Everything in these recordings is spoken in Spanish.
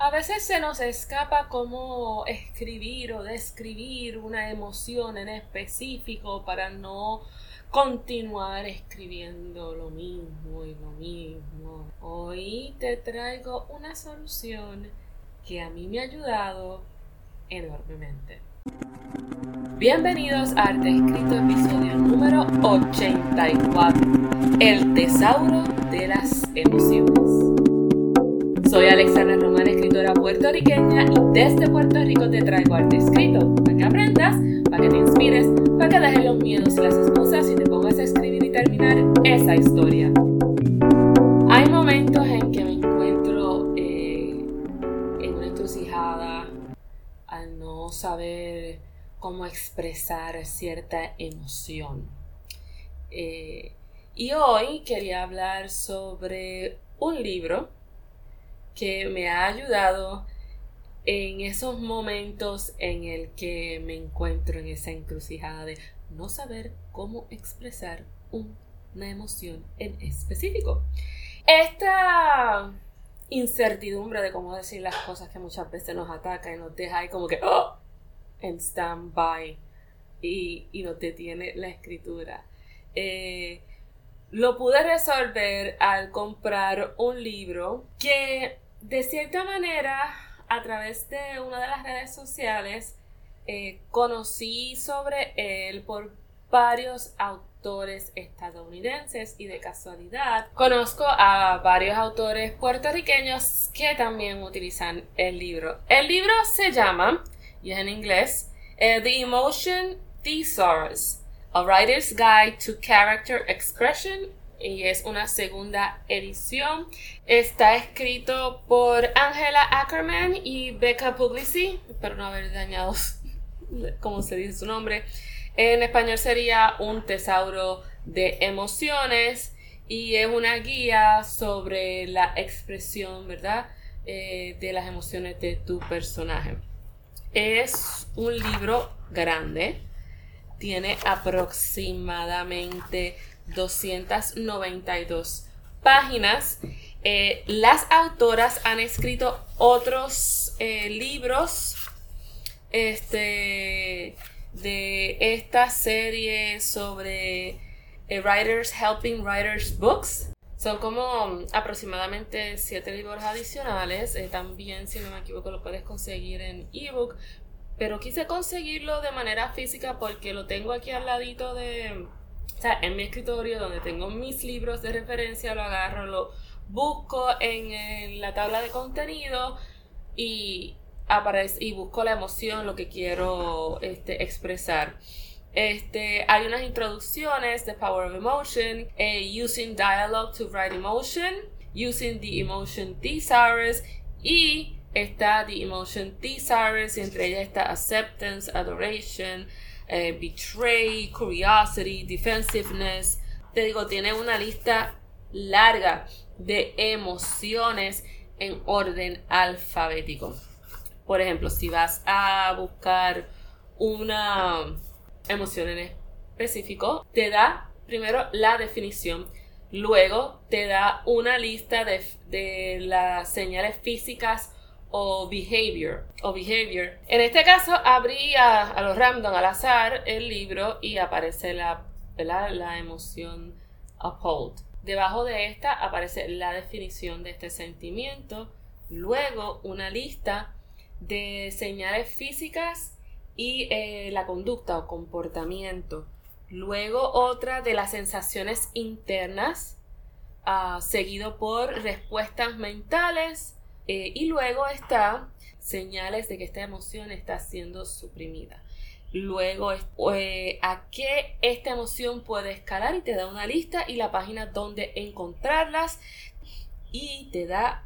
A veces se nos escapa cómo escribir o describir una emoción en específico para no continuar escribiendo lo mismo y lo mismo. Hoy te traigo una solución que a mí me ha ayudado enormemente. Bienvenidos a Arte Escrito, episodio número 84, el tesauro de las emociones. Soy Alexandra Román, escritora puertorriqueña, y desde Puerto Rico te traigo Arte Escrito, para que aprendas, para que te inspires, para que dejes los miedos y las excusas y te pongas a escribir y terminar esa historia. Hay momentos en que me encuentro en una encrucijada al no saber cómo expresar cierta emoción. Y hoy quería hablar sobre un libro que me ha ayudado en esos momentos en el que me encuentro en esa encrucijada de no saber cómo expresar una emoción en específico. Esta incertidumbre de cómo decir las cosas que muchas veces nos ataca y nos deja ahí como que en stand-by y nos detiene la escritura. Lo pude resolver al comprar un libro que de cierta manera a través de una de las redes sociales conocí sobre él por varios autores estadounidenses y de casualidad conozco a varios autores puertorriqueños que también utilizan el libro. El libro se llama, y es en inglés, The Emotion Thesaurus, A Writer's Guide to Character Expression, y es una segunda edición. Está escrito por Angela Ackerman y Becca Puglisi, espero no haber dañado cómo se dice su nombre. En español sería Un tesauro de emociones, y es una guía sobre la expresión, ¿verdad?, de las emociones de tu personaje. Es un libro grande, tiene aproximadamente 292 páginas. Las autoras han escrito otros libros de esta serie sobre Writers Helping Writers Books. Son como aproximadamente 7 libros adicionales. También, si no me equivoco, lo puedes conseguir en ebook. Pero quise conseguirlo de manera física porque lo tengo aquí al ladito en mi escritorio, donde tengo mis libros de referencia. Lo agarro, lo busco en la tabla de contenido y busco la emoción, lo que quiero expresar. Hay unas introducciones: The Power of Emotion, Using Dialogue to Write Emotion, Using the Emotion Thesaurus, y está The Emotion Thesaurus, y entre ellas está Acceptance, Adoration, Betray, Curiosity, Defensiveness. Te digo, tiene una lista larga de emociones en orden alfabético. Por ejemplo, si vas a buscar una emoción en específico, te da primero la definición, luego te da una lista de las señales físicas o behavior. En este caso abrí a lo random, al azar, el libro, y aparece la emoción appalled. Debajo de esta aparece la definición de este sentimiento, luego una lista de señales físicas y la conducta o comportamiento, luego otra de las sensaciones internas, seguido por respuestas mentales, y luego está señales de que esta emoción está siendo suprimida. Luego a qué esta emoción puede escalar, y te da una lista y la página donde encontrarlas, y te da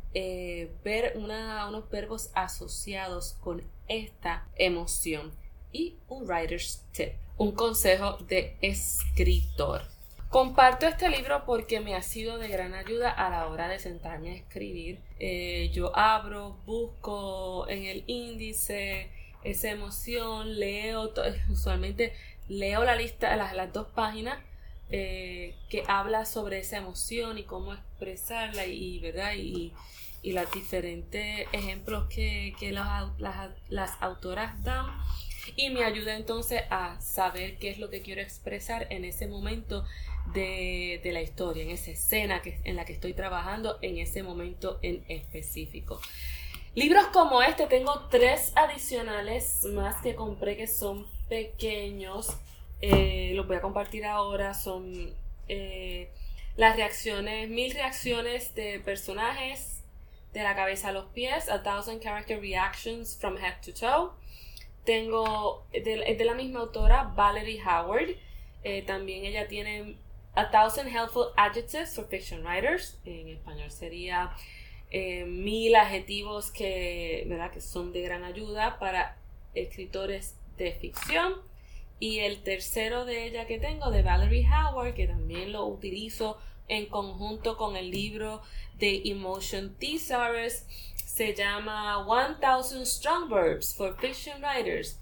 ver unos verbos asociados con esta emoción, y un writer's tip, un consejo de escritor. Comparto este libro porque me ha sido de gran ayuda a la hora de sentarme a escribir. Yo abro, busco en el índice esa emoción, usualmente leo la lista, las 2 páginas que habla sobre esa emoción y cómo expresarla, y ¿verdad? Y y los diferentes ejemplos que las autoras dan, y me ayuda entonces a saber qué es lo que quiero expresar en ese momento de la historia, en esa escena en la que estoy trabajando en ese momento en específico. Libros como este, tengo 3 adicionales más que compré que son pequeños, los voy a compartir ahora. Son las reacciones, 1000 reacciones de personajes de la cabeza a los pies, 1000 character reactions from head to toe. Tengo, es de la misma autora, Valerie Howard. También ella tiene 1000 helpful adjectives for fiction writers. En español sería 1000 adjetivos que son de gran ayuda para escritores de ficción. Y el tercero de ella que tengo, de Valerie Howard, que también lo utilizo en conjunto con el libro de Emotion Thesaurus, se llama 1000 Strong Verbs for Fiction Writers.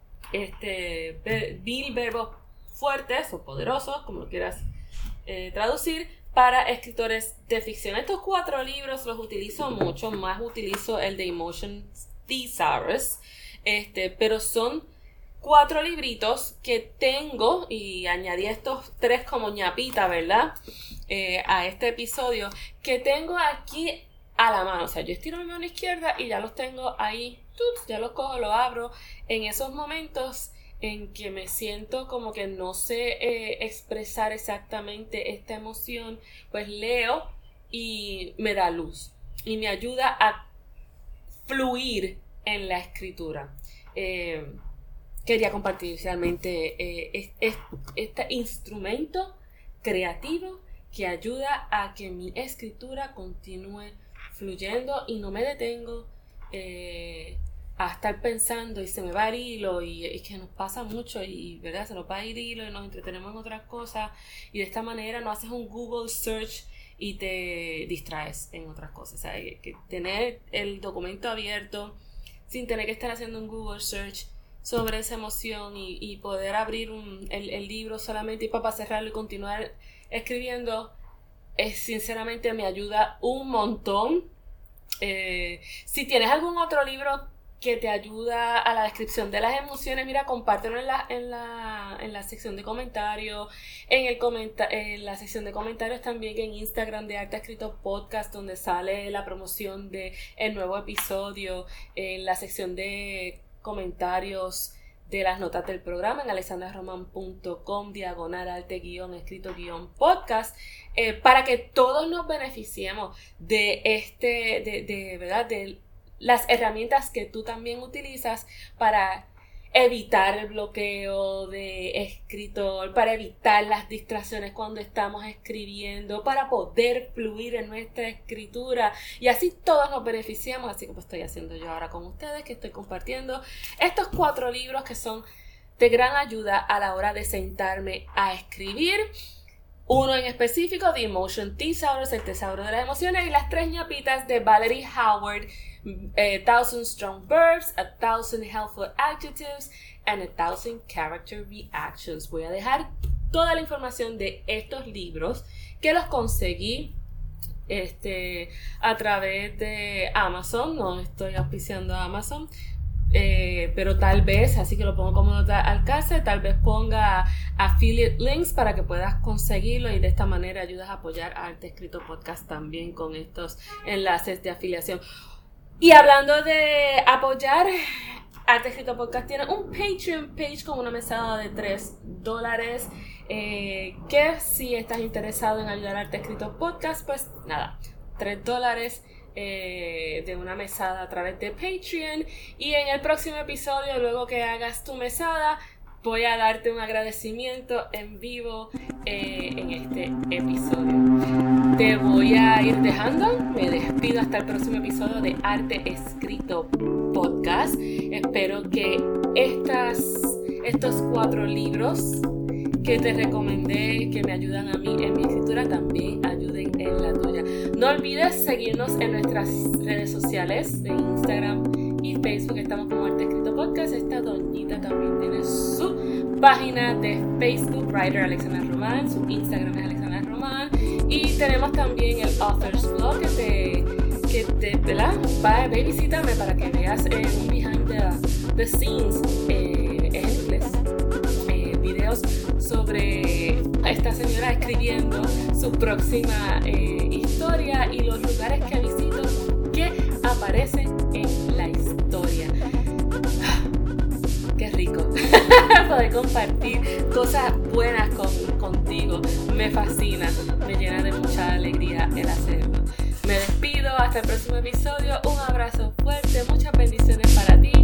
1000 verbos fuertes o poderosos, como lo quieras traducir, para escritores de ficción. Estos 4 libros los utilizo mucho, más utilizo el de Emotion Thesaurus, pero son 4 libritos que tengo, y añadí estos 3 como ñapita, ¿verdad? A este episodio, que tengo aquí a la mano. O sea, yo estiro mi mano izquierda y ya los tengo ahí, ya los cojo, los abro. En esos momentos en que me siento como que no sé expresar exactamente esta emoción, pues leo y me da luz y me ayuda a fluir en la escritura. Quería compartir realmente este instrumento creativo que ayuda a que mi escritura continúe fluyendo y no me detengo a estar pensando y se me va el hilo, y es que nos pasa mucho y ¿verdad? Se nos va el hilo y nos entretenemos en otras cosas, y de esta manera no haces un Google search y te distraes en otras cosas. O sea, que tener el documento abierto sin tener que estar haciendo un Google search sobre esa emoción y poder abrir el libro solamente y para cerrarlo y continuar escribiendo, sinceramente me ayuda un montón. Si tienes algún otro libro que te ayuda a la descripción de las emociones, mira, compártelo en la sección de comentarios, en la sección de comentarios también en Instagram de Arte Escrito Podcast, donde sale la promoción de el nuevo episodio, en la sección de comentarios de las notas del programa en alexandraroman.com/arte-escrito-podcast, para que todos nos beneficiemos de ¿verdad? De las herramientas que tú también utilizas para evitar el bloqueo de escritor, para evitar las distracciones cuando estamos escribiendo, para poder fluir en nuestra escritura, y así todos nos beneficiamos. Así como estoy haciendo yo ahora con ustedes, que estoy compartiendo estos 4 libros que son de gran ayuda a la hora de sentarme a escribir. Uno en específico, The Emotion Thesaurus, el tesauro de las emociones, y las 3 ñapitas de Valerie Howard, 1000 Strong Verbs, 1000 Helpful Adjectives, and 1000 Character Reactions. Voy a dejar toda la información de estos libros, que los conseguí a través de Amazon. No estoy auspiciando a Amazon, pero tal vez, así que lo pongo como nota al alcance, tal vez ponga affiliate links para que puedas conseguirlo, y de esta manera ayudas a apoyar a Arte Escrito Podcast también con estos enlaces de afiliación. Y hablando de apoyar, Arte Escrito Podcast tiene un Patreon page con una mesada de $3, que si estás interesado en ayudar a Arte Escrito Podcast, pues nada, $3 de una mesada a través de Patreon. Y en el próximo episodio, luego que hagas tu mesada, voy a darte un agradecimiento en vivo en este episodio. Te voy a ir dejando, me despido hasta el próximo episodio de Arte Escrito Podcast. Espero que estos 4 libros que te recomendé, que me ayudan a mí en mi escritura, también ayuden en la tuya. No olvides seguirnos en nuestras redes sociales de Instagram y Facebook. Estamos como Arte Escrito Podcast. Esta doñita también tiene su página de Facebook, Writer Alexandra Román. Su Instagram es Alexandra Román. Y tenemos también el Author's Blog, que te que ¿verdad? Ve y visítame para que veas un behind the scenes, es en inglés, videos sobre esta señora escribiendo su próxima historia y los lugares que visito que aparecen en la historia. Qué rico poder compartir cosas buenas contigo. Me fascina, me llena de mucha alegría el hacerlo. Me despido, hasta el próximo episodio. Un abrazo fuerte, muchas bendiciones para ti.